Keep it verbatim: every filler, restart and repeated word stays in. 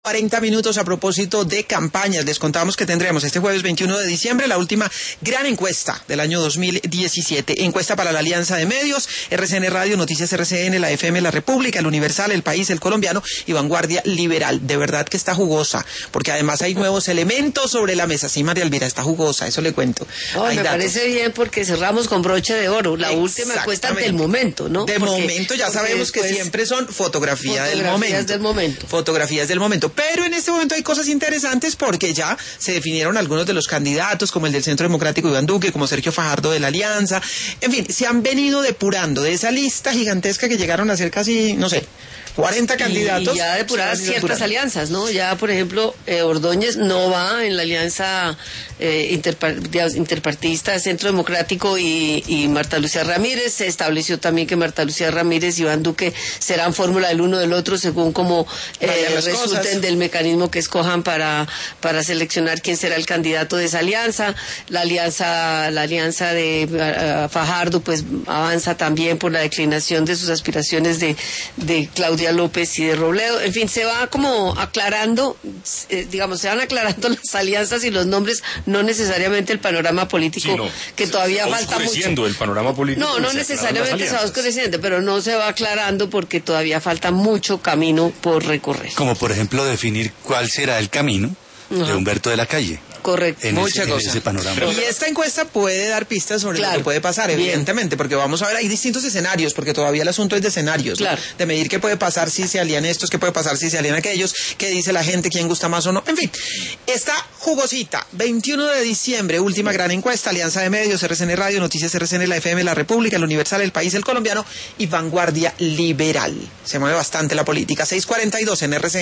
cuarenta minutos a propósito de campañas. Les contamos que tendremos este jueves veintiuno de diciembre la última gran encuesta del año dos mil diecisiete. Encuesta para la Alianza de Medios, R C N Radio, Noticias R C N, la F M La República, El Universal, El País, El Colombiano y Vanguardia Liberal. De verdad que está jugosa, porque además hay nuevos elementos sobre la mesa. Sí, María Elvira, está jugosa, eso le cuento. Oh, me datos. Parece bien porque cerramos con broche de oro, la última encuesta del momento, ¿no? De porque, momento, ya sabemos que siempre son fotografía del momento. del momento. Fotografías del momento. Pero en este momento hay cosas interesantes porque ya se definieron algunos de los candidatos, como el del Centro Democrático Iván Duque, como Sergio Fajardo de la Alianza. En fin, se han venido depurando de esa lista gigantesca que llegaron a ser casi, no sé, cuarenta candidatos. Y ya depuradas ciertas depurando. alianzas, ¿no? Ya, por ejemplo, eh, Ordóñez no va en la alianza eh, interpar interpartidista Centro Democrático y, y Marta Lucía Ramírez. Se estableció también que Marta Lucía Ramírez y Iván Duque serán fórmula del uno del otro según como eh, resulten cosas. del mecanismo que escojan para, para seleccionar quién será el candidato de esa alianza. La alianza, la alianza de uh, Fajardo pues avanza también por la declinación de sus aspiraciones de, de Claudia López y de Robledo. En fin, se va como aclarando, eh, digamos, se van aclarando las alianzas y los nombres, no necesariamente el panorama político, sí, no, que todavía se falta mucho. el panorama político. No, no necesariamente se va oscureciendo, pero no se va aclarando porque todavía falta mucho camino por recorrer. Como por ejemplo definir cuál será el camino uh-huh. de Humberto de la Calle. Correcto. Muchas cosas. Y esta encuesta puede dar pistas sobre claro. lo que puede pasar, evidentemente, Bien. porque vamos a ver, hay distintos escenarios, porque todavía el asunto es de escenarios, claro. ¿no? de medir qué puede pasar si se alían estos, qué puede pasar si se alían aquellos, qué dice la gente, quién gusta más o no. En fin, está jugosita. veintiuno de diciembre, última gran encuesta, Alianza de Medios, R C N Radio, Noticias R C N, la F M, La República, El Universal, El País, El Colombiano y Vanguardia Liberal. Se mueve bastante la política. seis cuarenta y dos en R C N.